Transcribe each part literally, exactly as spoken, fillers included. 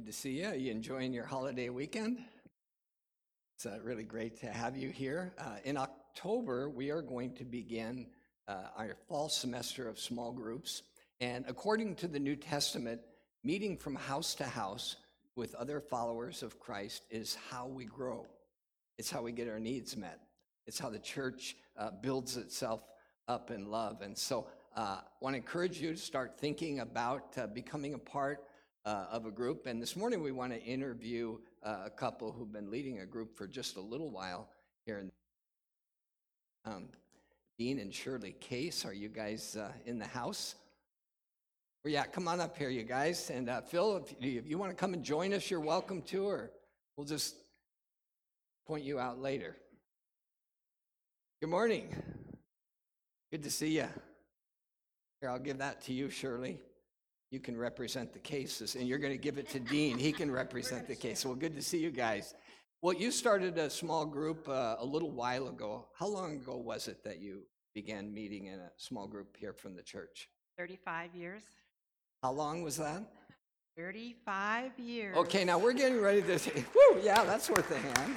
Good to see you. Are you enjoying your holiday weekend? It's uh, really great to have you here. Uh, in October, we are going to begin uh, our fall semester of small groups. And according to the New Testament, meeting from house to house with other followers of Christ is how we grow. It's how we get our needs met. It's how the church uh, builds itself up in love. And so I uh, want to encourage you to start thinking about uh, becoming a part Uh, of a group. And this morning we want to interview uh, a couple who've been leading a group for just a little while here. In, um, Dean and Shirley Case, are you guys uh, in the house? Well, yeah, come on up here, you guys. And uh, Phil, if you, if you want to come and join us, you're welcome to, or we'll just point you out later. Good morning. Good to see you. Here, I'll give that to you, Shirley. You can represent the cases, and you're going to give it to Dean. He can represent the case. Well, good to see you guys. Well, you started a small group uh, a little while ago. How long ago was it that you began meeting in a small group here from the church? thirty-five years. How long was that? thirty-five years. Okay, now we're getting ready to say, whoo, yeah, that's worth a hand.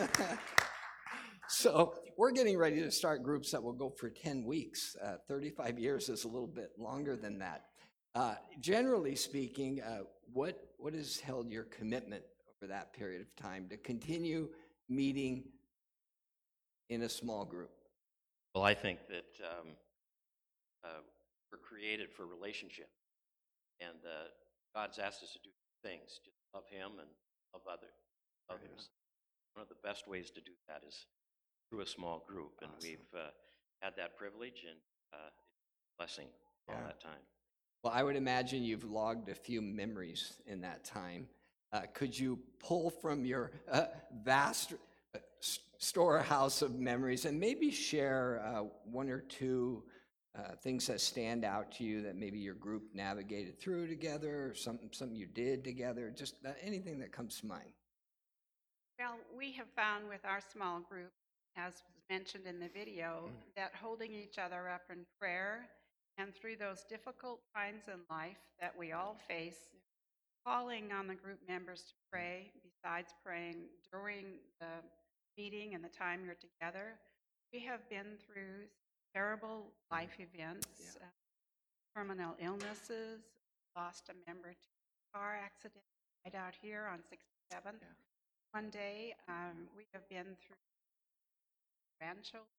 So we're getting ready to start groups that will go for ten weeks. Uh, thirty-five years is a little bit longer than that. Uh, generally speaking, uh, what what has held your commitment over that period of time to continue meeting in a small group? Well, I think that um, uh, we're created for relationship, and uh, God's asked us to do things, just love Him and love other, others. Right. One of the best ways to do that is through a small group, and awesome. We've uh, had that privilege and uh, blessing all yeah. that time. Well, I would imagine you've logged a few memories in that time. Uh, could you pull from your uh, vast uh, storehouse of memories and maybe share uh, one or two uh, things that stand out to you that maybe your group navigated through together, or something, something you did together, just uh, anything that comes to mind? Well, we have found with our small group, as was mentioned in the video, mm. that holding each other up in prayer and through those difficult times in life that we all face, calling on the group members to pray, besides praying during the meeting and the time you're together. We have been through terrible life events, yeah. uh, terminal illnesses, lost a member to a car accident right out here on sixty-seventh. Yeah. One day, um, we have been through grandchildren.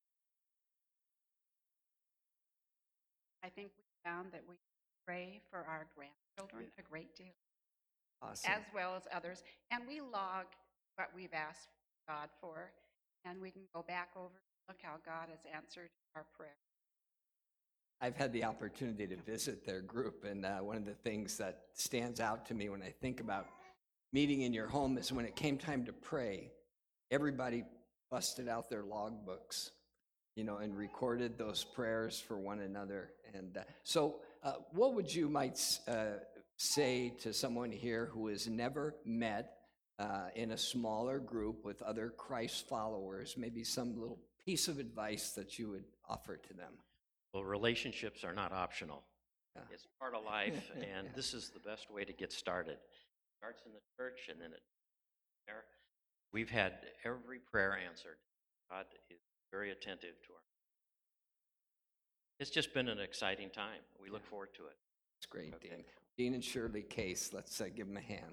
I think we found that we pray for our grandchildren yeah. a great deal, awesome. as well as others. And we log what we've asked God for, and we can go back over and look how God has answered our prayer. I've had the opportunity to visit their group, and uh, one of the things that stands out to me when I think about meeting in your home is when it came time to pray, everybody busted out their log books, you know, and recorded those prayers for one another. And uh, so uh, what would you might uh, say to someone here who has never met uh, in a smaller group with other Christ followers, maybe some little piece of advice that you would offer to them? Well, relationships are not optional. Yeah. It's part of life, and yeah. this is the best way to get started. It starts in the church, and then it there. We've had every prayer answered. God is very attentive to our. It's just been an exciting time. We look yeah. forward to it. It's great, okay. Dean. Dean and Shirley Case, let's uh, give them a hand.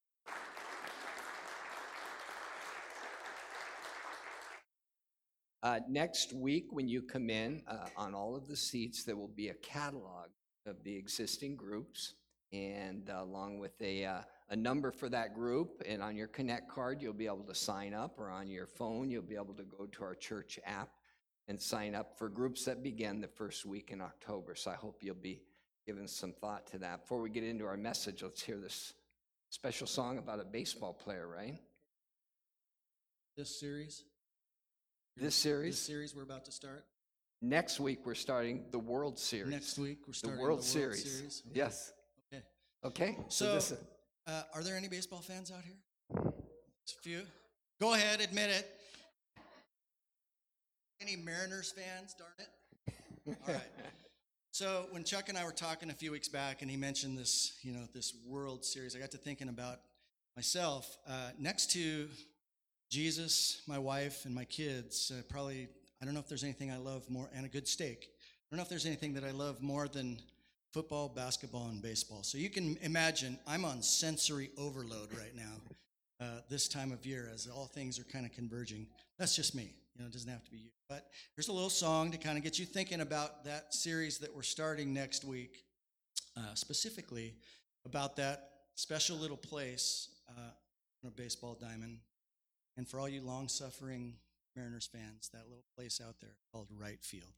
Uh, next week, when you come in, uh, on all of the seats, there will be a catalog of the existing groups, and uh, along with a, uh, a number for that group. And on your Connect card, you'll be able to sign up, or on your phone, you'll be able to go to our church app and sign up for groups that begin the first week in October. So I hope you'll be giving some thought to that. Before we get into our message, let's hear this special song about a baseball player, right? This series? This series? This series we're about to start? Next week, we're starting the World Series. Next week, we're starting the World, the World Series. Series. Okay. Yes. Okay. Okay. So, so this is... uh, are there any baseball fans out here? Just a few. Go ahead, admit it. Any Mariners fans? Darn it. All right. So when Chuck and I were talking a few weeks back, and he mentioned this, you know, this World Series, I got to thinking about myself, uh, next to Jesus, my wife, and my kids, uh, probably, I don't know if there's anything I love more, and a good steak. I don't know if there's anything that I love more than football, basketball, and baseball. So you can imagine I'm on sensory overload right now, uh, this time of year, as all things are kind of converging. That's just me. You know, it doesn't have to be you. But here's a little song to kind of get you thinking about that series that we're starting next week, uh, specifically about that special little place uh, on a baseball diamond. And for all you long-suffering Mariners fans, that little place out there called right field.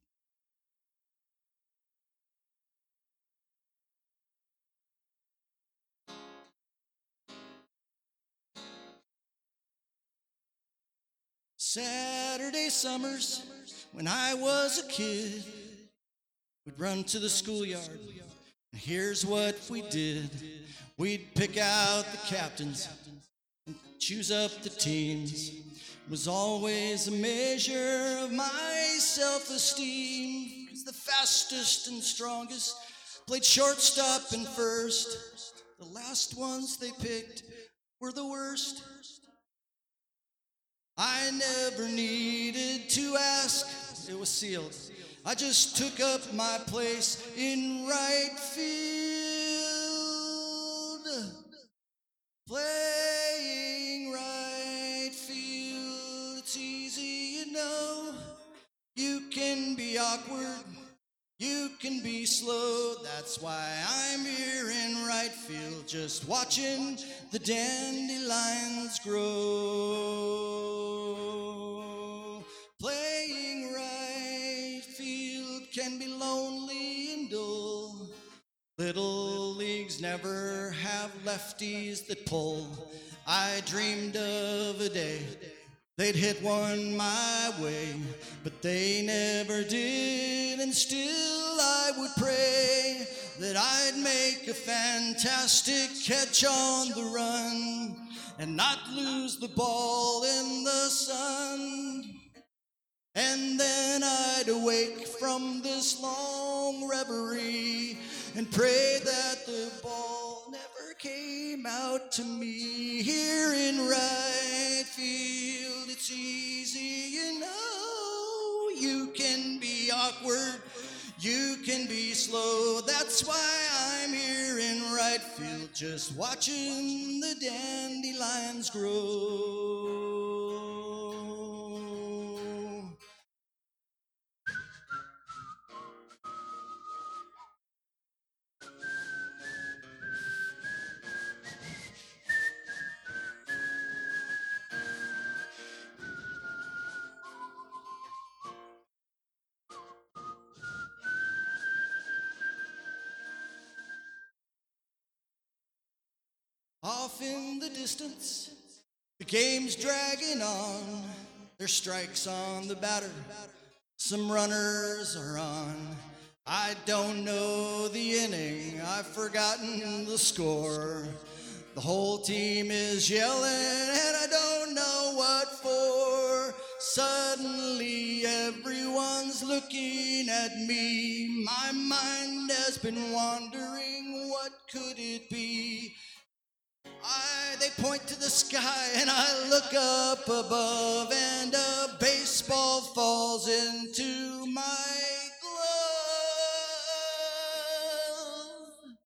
Saturday summers, when I was a kid, we'd run to the schoolyard, and here's what we did. We'd pick out the captains and choose up the teams. It was always a measure of my self-esteem, 'cause the fastest and strongest played shortstop and first. The last ones they picked were the worst. I never needed to ask, it was sealed. I just took up my place in right field, playing right field. It's easy, you know. You can be awkward, you can be slow. That's why I'm here in right field, just watching the dandelions grow. Playing right field can be lonely and dull. Little leagues never have lefties that pull. I dreamed of a day they'd hit one my way, but they never did, and still I would pray that I'd make a fantastic catch on the run and not lose the ball in the sun. And then I'd awake from this long reverie and pray that the ball never came out to me. Here in right field, it's easy, you know. You can be awkward, you can be slow. That's why I'm here in right field, just watching the dandelions grow. Off in the distance, the game's dragging on. There's strikes on the batter, some runners are on. I don't know the inning, I've forgotten the score. The whole team is yelling and I don't know what for. Suddenly everyone's looking at me. My mind has been wandering, what could it be? I, they point to the sky and I look up above, and a baseball falls into my glove.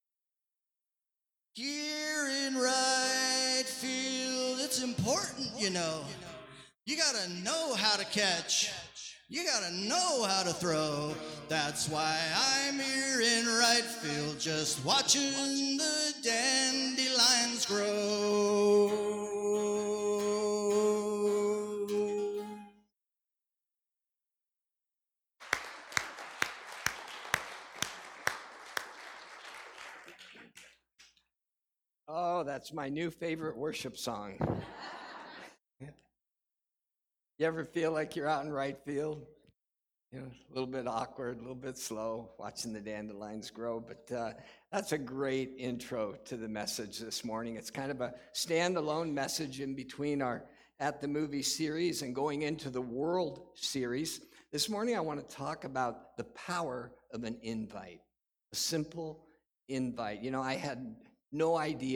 Here in right field, it's important, you know. You gotta know how to catch. You gotta know how to throw. That's why I'm here in right field, just watching the dandelions grow. Oh, that's my new favorite worship song. You ever feel like you're out in right field? You know, a little bit awkward, a little bit slow, watching the dandelions grow. But uh, that's a great intro to the message this morning. It's kind of a standalone message in between our At the Movie series and going into the World series. This morning, I want to talk about the power of an invite, a simple invite. You know, I had no idea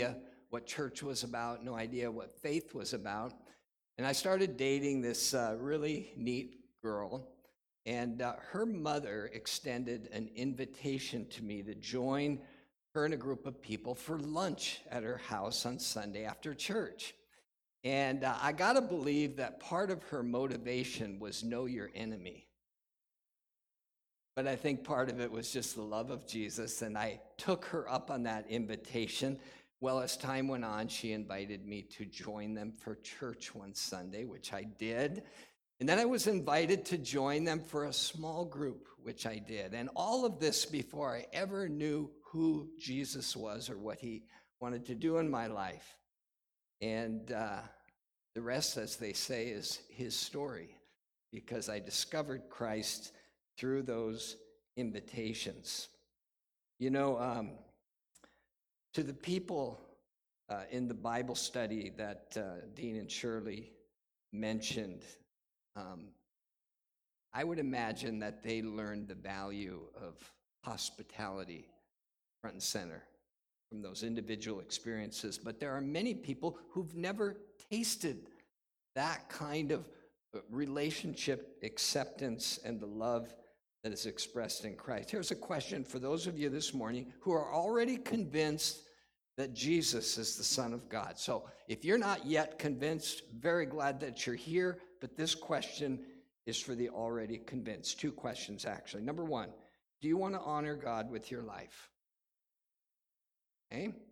what church was about, no idea what faith was about. And I started dating this uh, really neat girl, and uh, her mother extended an invitation to me to join her and a group of people for lunch at her house on Sunday after church. And uh, I got to believe that part of her motivation was know your enemy. But I think part of it was just the love of Jesus, and I took her up on that invitation. Well, as time went on, she invited me to join them for church one Sunday, which I did. And then I was invited to join them for a small group, which I did. And all of this before I ever knew who Jesus was or what he wanted to do in my life. And uh, the rest, as they say, is his story, because I discovered Christ through those invitations. You know, um, to the people uh, in the Bible study that uh, Dean and Shirley mentioned, um, I would imagine that they learned the value of hospitality front and center from those individual experiences. But there are many people who've never tasted that kind of relationship acceptance and the love that is expressed in Christ. Here's a question for those of you this morning who are already convinced that Jesus is the Son of God. So if you're not yet convinced, very glad that you're here, but this question is for the already convinced. Two questions, actually. Number one, do you want to honor God with your life? Okay?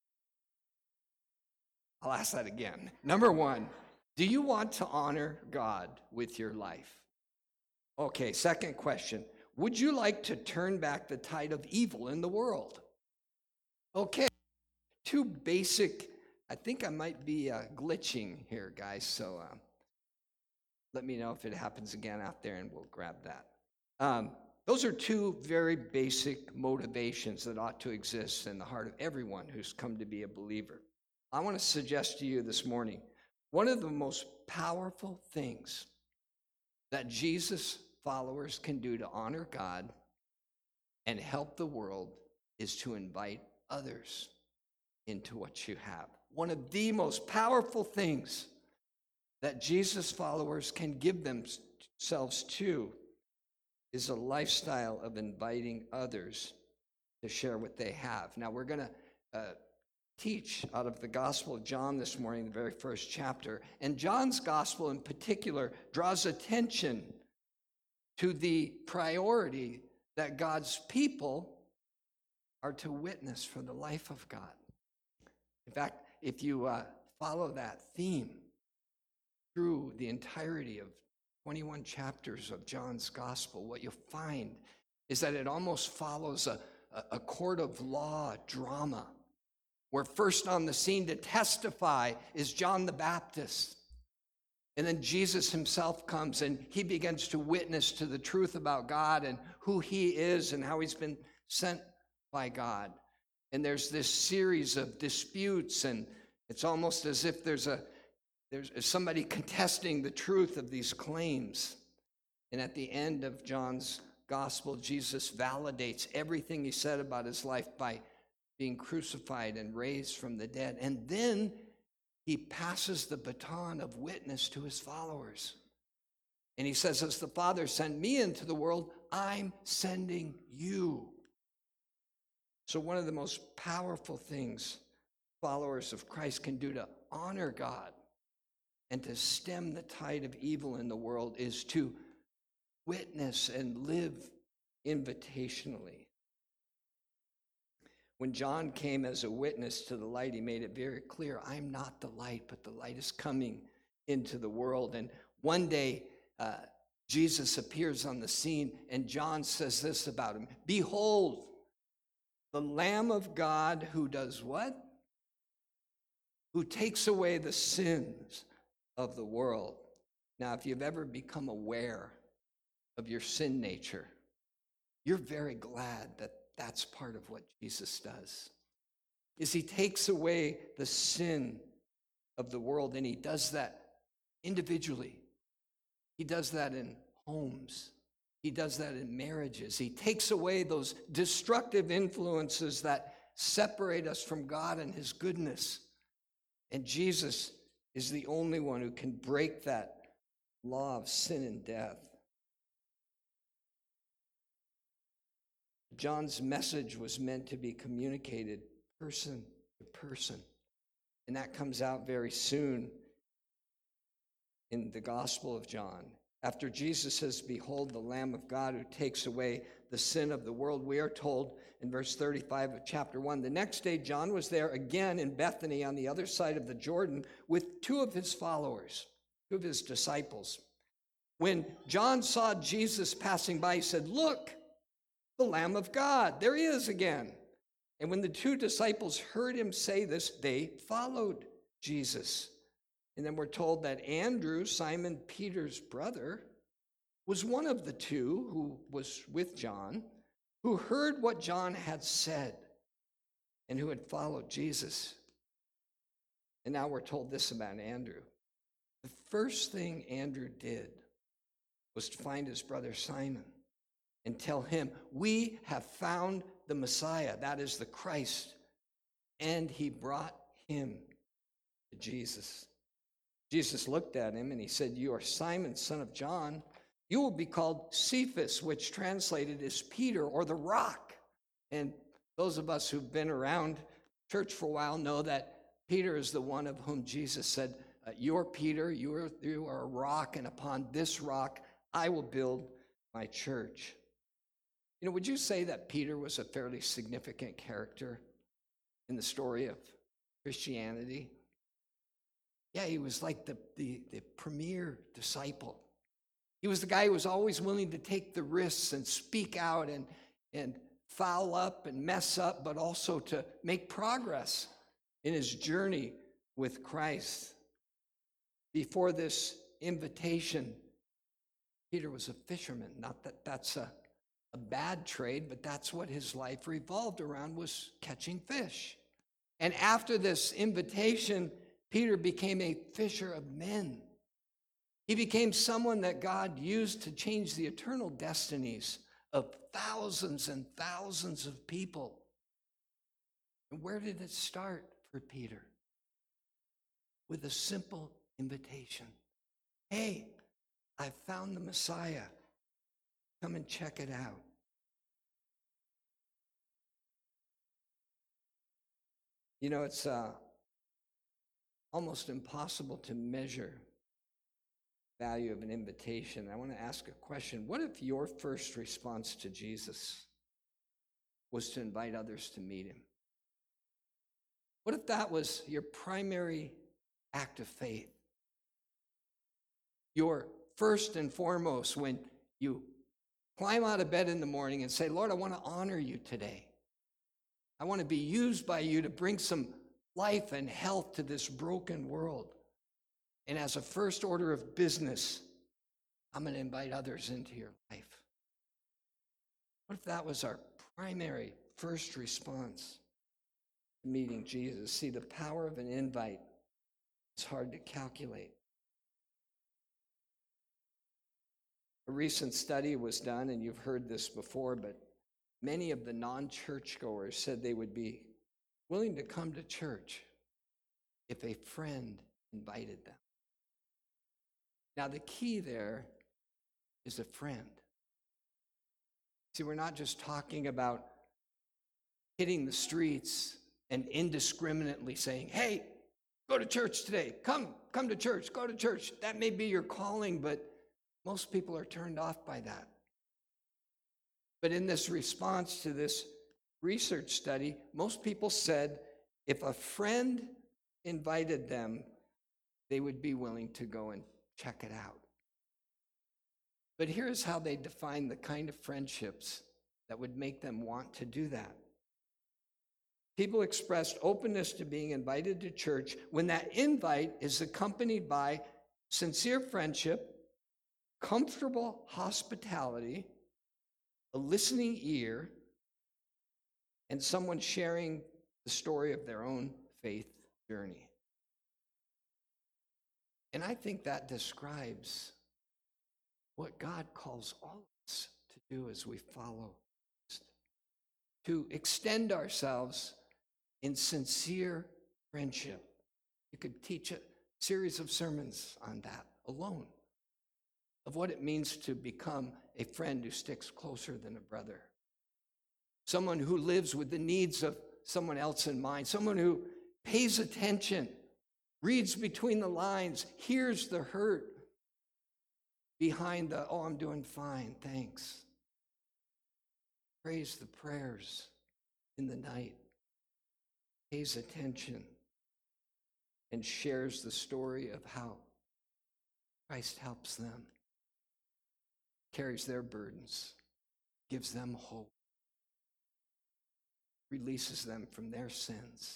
I'll ask that again. Number one, do you want to honor God with your life? Okay, second question. Would you like to turn back the tide of evil in the world? Okay, two basic, I think I might be uh, glitching here, guys, so uh, let me know if it happens again out there and we'll grab that. Um, those are two very basic motivations that ought to exist in the heart of everyone who's come to be a believer. I want to suggest to you this morning, one of the most powerful things that Jesus followers can do to honor God and help the world is to invite others into what you have. One of the most powerful things that Jesus followers can give themselves to is a lifestyle of inviting others to share what they have. Now, we're going to uh, teach out of the Gospel of John this morning, the very first chapter. And John's Gospel in particular draws attention to the priority that God's people are to witness for the life of God. In fact, if you uh, follow that theme through the entirety of twenty-one chapters of John's Gospel, what you'll find is that it almost follows a, a court of law drama, where first on the scene to testify is John the Baptist. And then Jesus himself comes and he begins to witness to the truth about God and who he is and how he's been sent by God. And there's this series of disputes, and it's almost as if there's a there's somebody contesting the truth of these claims. And at the end of John's Gospel, Jesus validates everything he said about his life by being crucified and raised from the dead. And then he passes the baton of witness to his followers. And he says, as the Father sent me into the world, I'm sending you. So one of the most powerful things followers of Christ can do to honor God and to stem the tide of evil in the world is to witness and live invitationally. When John came as a witness to the light, he made it very clear, I'm not the light, but the light is coming into the world. And one day, uh, Jesus appears on the scene, and John says this about him, behold, the Lamb of God who does what? Who takes away the sins of the world. Now, if you've ever become aware of your sin nature, you're very glad that that's part of what Jesus does, is he takes away the sin of the world, and he does that individually. He does that in homes. He does that in marriages. He takes away those destructive influences that separate us from God and his goodness. And Jesus is the only one who can break that law of sin and death. John's message was meant to be communicated person to person. And that comes out very soon in the Gospel of John. After Jesus says, "Behold, the Lamb of God who takes away the sin of the world," we are told in verse thirty-five of chapter one, the next day John was there again in Bethany on the other side of the Jordan with two of his followers, two of his disciples. When John saw Jesus passing by, he said, "Look, the Lamb of God. There he is again." And when the two disciples heard him say this, they followed Jesus. And then we're told that Andrew, Simon Peter's brother, was one of the two who was with John, who heard what John had said and who had followed Jesus. And now we're told this about Andrew. The first thing Andrew did was to find his brother Simon and tell him, "We have found the Messiah," that is the Christ. And he brought him to Jesus. Jesus looked at him and he said, "You are Simon, son of John. You will be called Cephas," which translated is Peter, or the rock. And those of us who've been around church for a while know that Peter is the one of whom Jesus said, uh, "You're Peter, you are, you are a rock, and upon this rock I will build my church." You know, would you say that Peter was a fairly significant character in the story of Christianity? Yeah, he was like the, the, the premier disciple. He was the guy who was always willing to take the risks and speak out and, and foul up and mess up, but also to make progress in his journey with Christ. Before this invitation, Peter was a fisherman. Not that that's a, a bad trade, but that's what his life revolved around, was catching fish. And after this invitation, Peter became a fisher of men. He became someone that God used to change the eternal destinies of thousands and thousands of people. And where did it start for Peter? With a simple invitation. "Hey, I found the Messiah. Come and check it out." You know, it's uh, almost impossible to measure the value of an invitation. I want to ask a question. What if your first response to Jesus was to invite others to meet him? What if that was your primary act of faith? Your first and foremost, when you climb out of bed in the morning and say, "Lord, I want to honor you today. I want to be used by you to bring some life and health to this broken world. And as a first order of business, I'm going to invite others into your life." What if that was our primary first response to meeting Jesus? See, the power of an invite is hard to calculate. A recent study was done, and you've heard this before, but many of the non-churchgoers said they would be willing to come to church if a friend invited them. Now, the key there is a friend. See, we're not just talking about hitting the streets and indiscriminately saying, "Hey, go to church today. Come, come to church, go to church." That may be your calling, but most people are turned off by that. But in this response to this research study, most people said if a friend invited them, they would be willing to go and check it out. But here's how they define the kind of friendships that would make them want to do that. People expressed openness to being invited to church when that invite is accompanied by sincere friendship, comfortable hospitality, a listening ear, and someone sharing the story of their own faith journey. And I think that describes what God calls all of us to do as we follow Christ, to extend ourselves in sincere friendship You could teach a series of sermons on that alone, of what it means to become a friend who sticks closer than a brother. Someone who lives with the needs of someone else in mind, someone who pays attention, reads between the lines, hears the hurt behind the, oh, I'm doing fine, thanks. Prays the prayers in the night, pays attention, and shares the story of how Christ helps them, carries their burdens, gives them hope, releases them from their sins.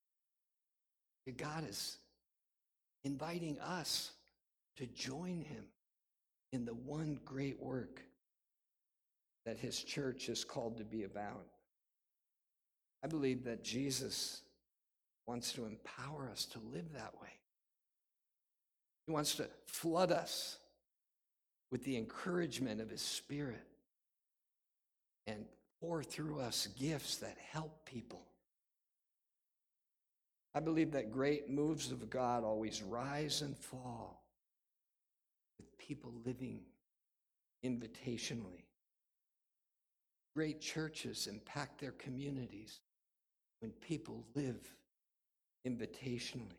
God is inviting us to join him in the one great work that his church is called to be about. I believe that Jesus wants to empower us to live that way. He wants to flood us with the encouragement of his Spirit and pour through us gifts that help people. I believe that great moves of God always rise and fall with people living invitationally. Great churches impact their communities when people live invitationally.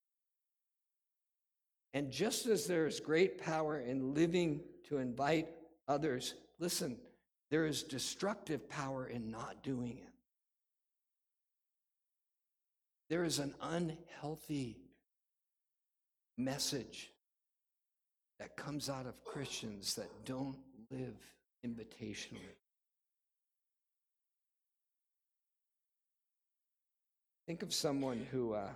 And just as there is great power in living to invite others, listen, there is destructive power in not doing it. There is an unhealthy message that comes out of Christians that don't live invitationally. Think of someone who uh,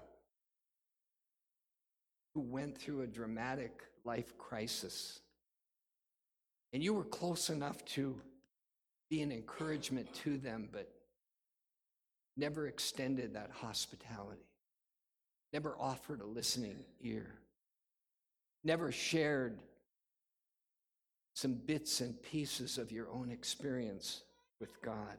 who went through a dramatic life crisis, and you were close enough to be an encouragement to them, but never extended that hospitality, never offered a listening ear, never shared some bits and pieces of your own experience with God.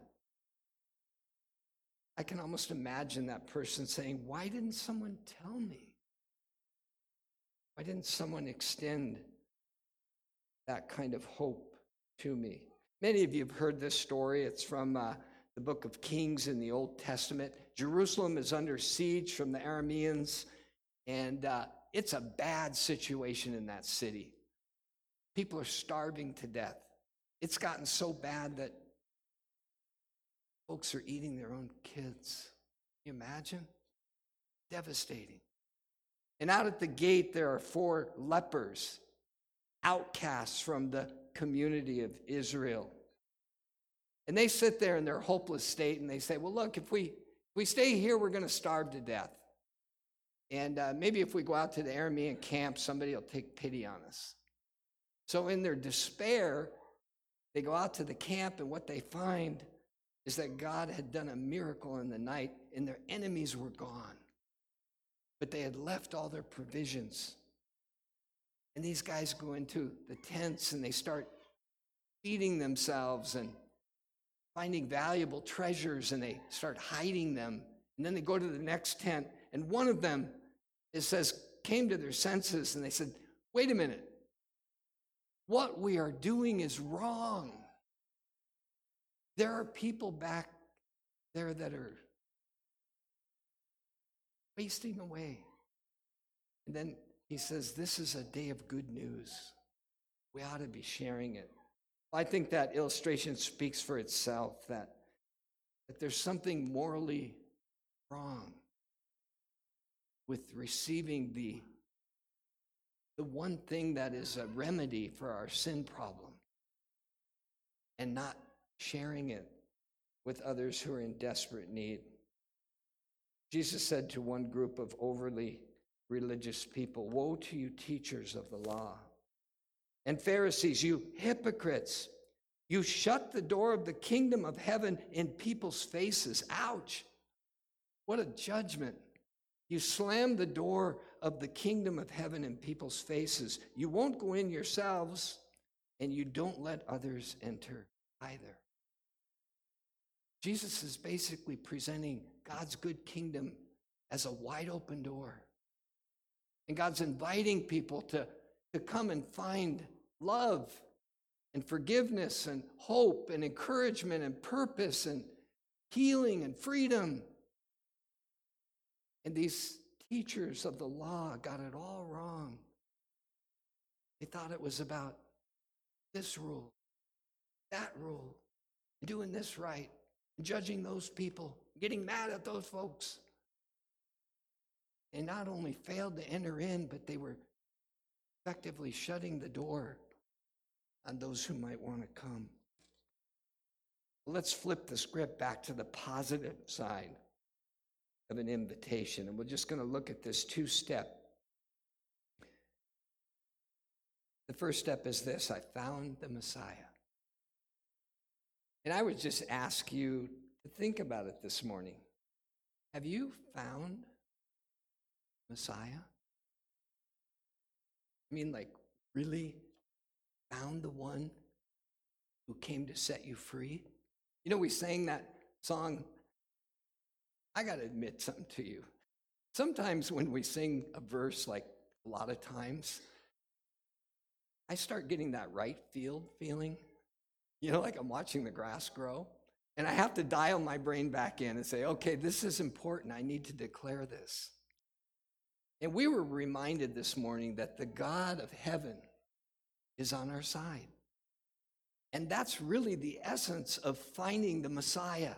I can almost imagine that person saying, why didn't someone tell me? Why didn't someone extend that kind of hope to me? Many of you have heard this story. It's from uh, the book of Kings in the Old Testament. Jerusalem is under siege from the Arameans, and uh, it's a bad situation in that city. People are starving to death. It's gotten so bad that folks are eating their own kids. Can you imagine? Devastating. And out at the gate, there are four lepers, outcasts from the community of Israel. And they sit there in their hopeless state, and they say, well, look, if we, if we stay here, we're going to starve to death. And uh, maybe if we go out to the Aramean camp, somebody will take pity on us. So in their despair, they go out to the camp, and what they find is that God had done a miracle in the night, and their enemies were gone. But they had left all their provisions. And these guys go into the tents, and they start feeding themselves and finding valuable treasures, and they start hiding them. And then they go to the next tent, and one of them, it says, came to their senses, and they said, wait a minute. What we are doing is wrong. There are people back there that are wasting away. And then he says, this is a day of good news. We ought to be sharing it. I think that illustration speaks for itself, that, that there's something morally wrong with receiving the, the one thing that is a remedy for our sin problem and not sharing it with others who are in desperate need. Jesus said to one group of overly religious people, woe to you, teachers of the law and Pharisees, you hypocrites! You shut the door of the kingdom of heaven in people's faces. Ouch! What a judgment. You slam the door of the kingdom of heaven in people's faces. You won't go in yourselves, and you don't let others enter either. Jesus is basically presenting God's good kingdom as a wide open door And God's inviting people to, to come and find love and forgiveness and hope and encouragement and purpose and healing and freedom. And these teachers of the law got it all wrong. They thought it was about this rule, that rule, and doing this right, and judging those people, getting mad at those folks. They not only failed to enter in, but they were effectively shutting the door on those who might want to come. Let's flip the script back to the positive side of an invitation, and we're just going to look at this two-step. The first step is this: I found the Messiah. And I would just ask you to think about it this morning. Have you found Messiah? I mean, like, really found the one who came to set you free? You know, we sang that song. I got to admit something to you. Sometimes when we sing a verse, like a lot of times, I start getting that right field feeling. You know, like I'm watching the grass grow. And I have to dial my brain back in and say, okay, this is important. I need to declare this. And we were reminded this morning that the God of heaven is on our side. And that's really the essence of finding the Messiah,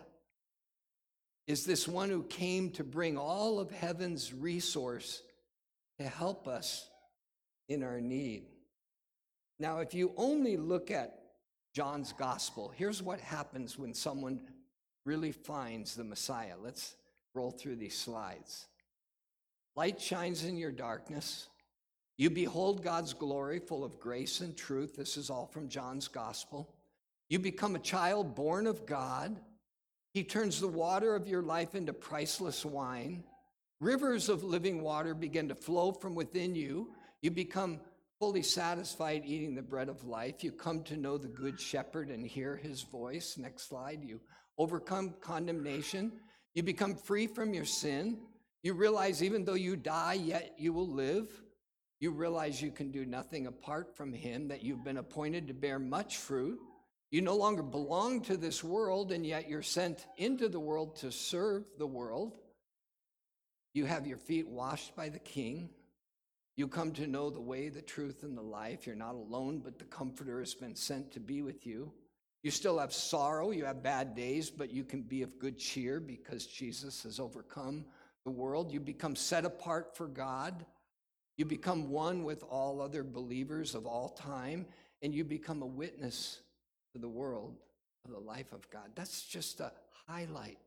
is this one who came to bring all of heaven's resource to help us in our need. Now, if you only look at John's gospel, here's what happens when someone really finds the Messiah. Let's roll through these slides. Light shines in your darkness. You behold God's glory full of grace and truth. This is all from John's gospel. You become a child born of God. He turns the water of your life into priceless wine. Rivers of living water begin to flow from within you. You become fully satisfied eating the bread of life. You come to know the good shepherd and hear his voice. Next slide. You overcome condemnation. You become free from your sin. You realize even though you die, yet you will live. You realize you can do nothing apart from him, that you've been appointed to bear much fruit. You no longer belong to this world, and yet you're sent into the world to serve the world. You have your feet washed by the King. You come to know the way, the truth, and the life. You're not alone, but the Comforter has been sent to be with you. You still have sorrow, you have bad days, but you can be of good cheer because Jesus has overcome the world. You become set apart for God. You become one with all other believers of all time, and you become a witness to the world of the life of God. That's just a highlight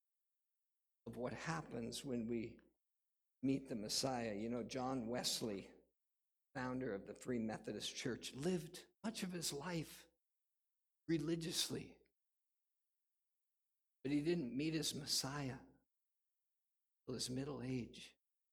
of what happens when we meet the Messiah. You know, John Wesley, founder of the Free Methodist Church, lived much of his life religiously, but he didn't meet his Messiah till his middle age.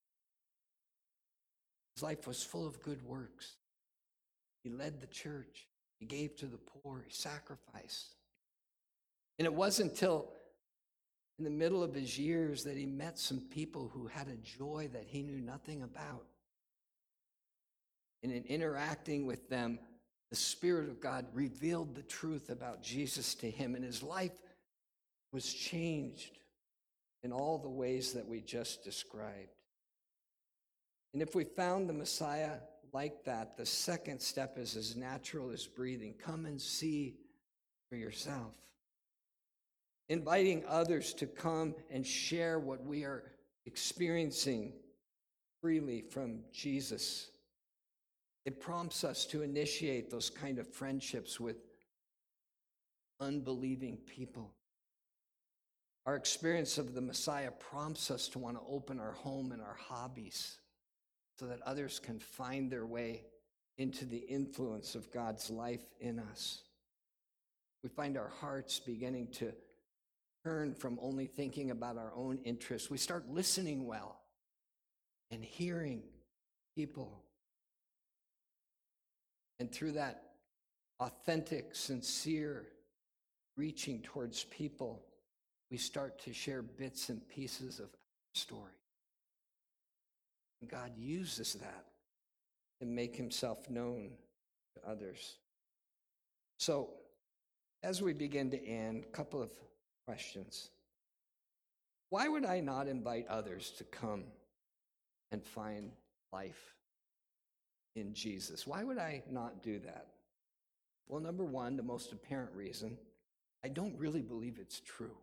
His life was full of good works. He led the church. He gave to the poor. He sacrificed. And it wasn't until in the middle of his years that he met some people who had a joy that he knew nothing about. And in interacting with them, the Spirit of God revealed the truth about Jesus to him, and his life was changed in all the ways that we just described. And if we found the Messiah like that, the second step is as natural as breathing. Come and see for yourself. Inviting others to come and share what we are experiencing freely from Jesus. It prompts us to initiate those kind of friendships with unbelieving people. Our experience of the Messiah prompts us to want to open our home and our hobbies so that others can find their way into the influence of God's life in us. We find our hearts beginning to turn from only thinking about our own interests. We start listening well and hearing people. And through that authentic, sincere reaching towards people, we start to share bits and pieces of our story. And God uses that to make himself known to others. So, as we begin to end, a couple of questions. Why would I not invite others to come and find life in Jesus? Why would I not do that? Well, number one, the most apparent reason, I don't really believe it's true.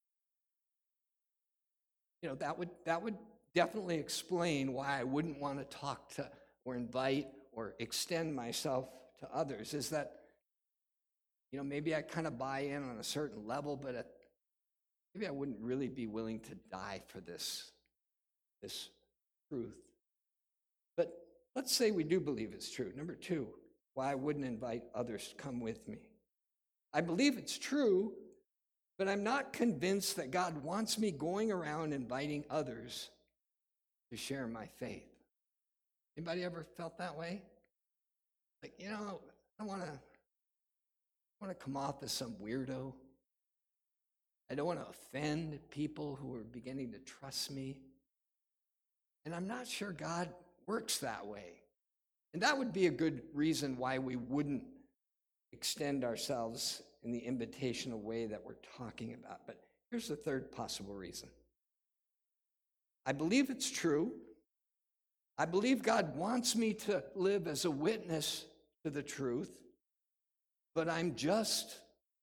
You know, that would that would definitely explain why I wouldn't want to talk to or invite or extend myself to others, is that, you know, maybe I kind of buy in on a certain level, but at, maybe I wouldn't really be willing to die for this, this truth. But let's say we do believe it's true. Number two, why I wouldn't invite others to come with me. I believe it's true, but I'm not convinced that God wants me going around inviting others to share my faith. Anybody ever felt that way? Like, you know, I want to I want to come off as some weirdo. I don't want to offend people who are beginning to trust me. And I'm not sure God works that way. And that would be a good reason why we wouldn't extend ourselves in the invitational way that we're talking about. But here's the third possible reason. I believe it's true. I believe God wants me to live as a witness to the truth, but I'm just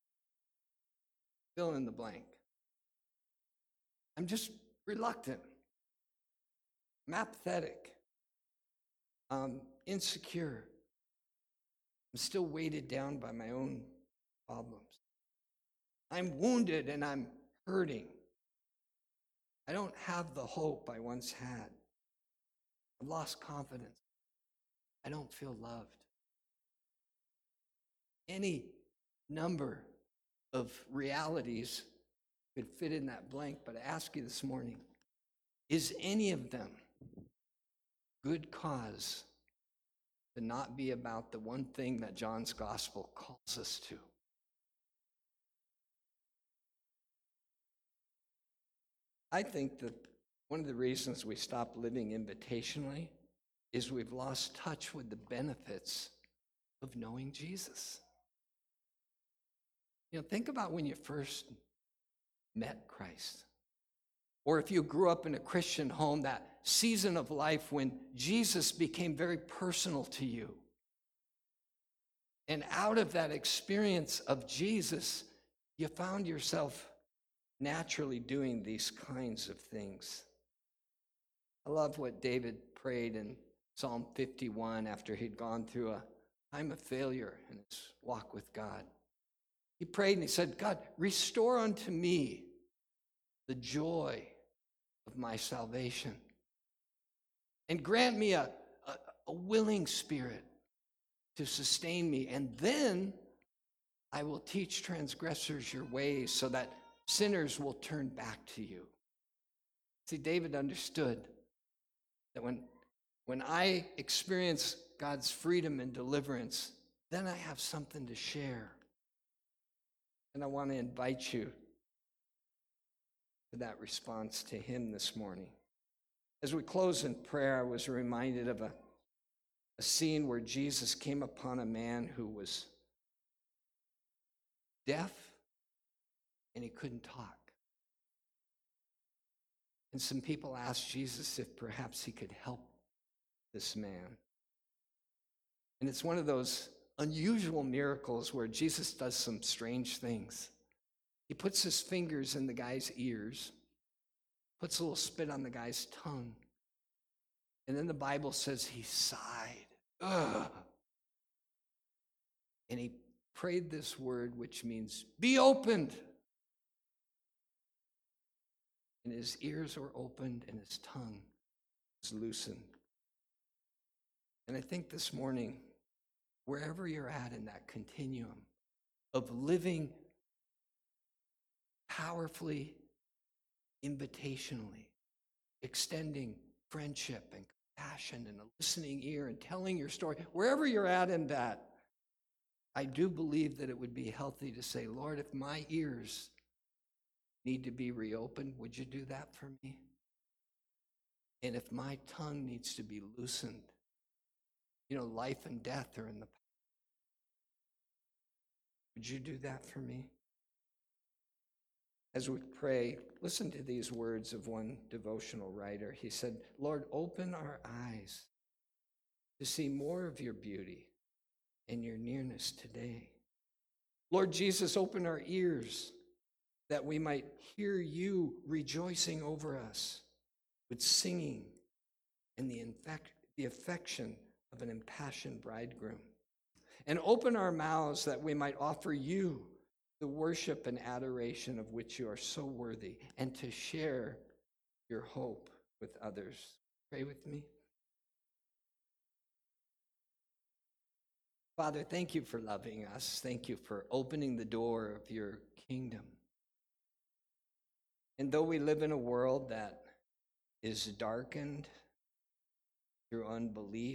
fill in the blank. I'm just reluctant. I'm apathetic. I'm insecure. I'm still weighted down by my own problems. I'm wounded and I'm hurting. I don't have the hope I once had. I've lost confidence. I don't feel loved. Any number of realities could fit in that blank, but I ask you this morning, is any of them good cause to not be about the one thing that John's gospel calls us to? I think that one of the reasons we stop living invitationally is we've lost touch with the benefits of knowing Jesus. You know, think about when you first met Christ. Or if you grew up in a Christian home, that season of life when Jesus became very personal to you. And out of that experience of Jesus, you found yourself naturally doing these kinds of things. I love what David prayed in Psalm fifty-one after he'd gone through a time of failure in his walk with God. He prayed and he said, God, restore unto me the joy of my salvation and grant me a, a, a willing spirit to sustain me. And then I will teach transgressors your ways so that sinners will turn back to you. See, David understood that when, when I experience God's freedom and deliverance, then I have something to share. And I want to invite you to that response to him this morning. As we close in prayer, I was reminded of a, a scene where Jesus came upon a man who was deaf and he couldn't talk. And some people asked Jesus if perhaps he could help this man. And it's one of those unusual miracles where Jesus does some strange things. He puts his fingers in the guy's ears, puts a little spit on the guy's tongue, and then the Bible says he sighed. Ugh. And he prayed this word, which means, be opened. And his ears were opened and his tongue was loosened. And I think this morning, wherever you're at in that continuum of living powerfully, invitationally, extending friendship and compassion and a listening ear and telling your story, wherever you're at in that, I do believe that it would be healthy to say, Lord, if my ears need to be reopened, would you do that for me? And if my tongue needs to be loosened, you know, life and death are in the power. Would you do that for me? As we pray, listen to these words of one devotional writer. He said, Lord, open our eyes to see more of your beauty and your nearness today. Lord Jesus, open our ears that we might hear you rejoicing over us with singing and the, infec- the affection of an impassioned bridegroom. And open our mouths that we might offer you the worship and adoration of which you are so worthy, and to share your hope with others. Pray with me. Father, thank you for loving us. Thank you for opening the door of your kingdom. And though we live in a world that is darkened through unbelief,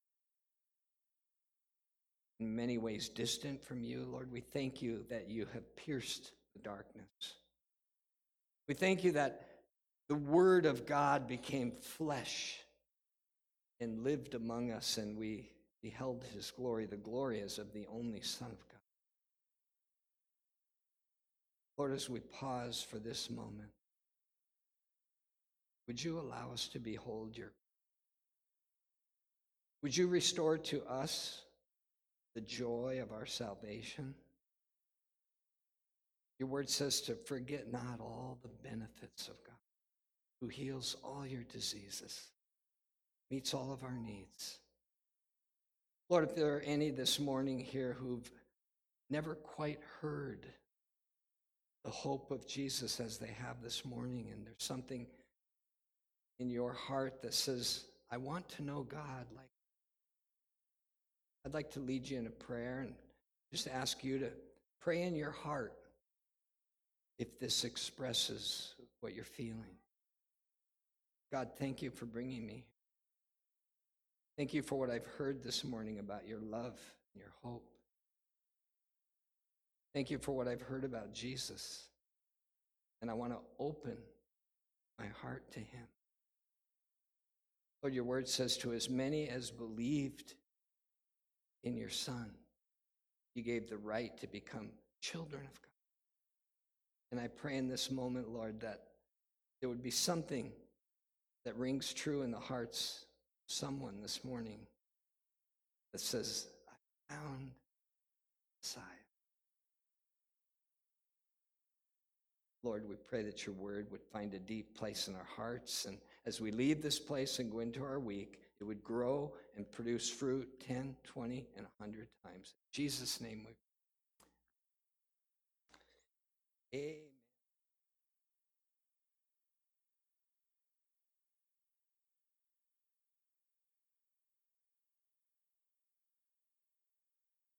in many ways distant from you, Lord, we thank you that you have pierced the darkness. We thank you that the Word of God became flesh and lived among us, and we beheld his glory, the glory as of the only Son of God. Lord, as we pause for this moment, would you allow us to behold your, would you restore to us the joy of our salvation? Your word says to forget not all the benefits of God, who heals all your diseases, meets all of our needs. Lord, if there are any this morning here who've never quite heard the hope of Jesus as they have this morning, and there's something in your heart that says, I want to know God, like, I'd like to lead you in a prayer and just ask you to pray in your heart if this expresses what you're feeling. God, thank you for bringing me. Thank you for what I've heard this morning about your love and your hope. Thank you for what I've heard about Jesus. And I want to open my heart to him. Lord, your word says to as many as believed in your Son, you gave the right to become children of God. And I pray in this moment, Lord, that there would be something that rings true in the hearts of someone this morning that says, I found Messiah. Lord, we pray that your word would find a deep place in our hearts. And as we leave this place and go into our week, it would grow and produce fruit ten, twenty, and one hundred times. In Jesus' name we pray.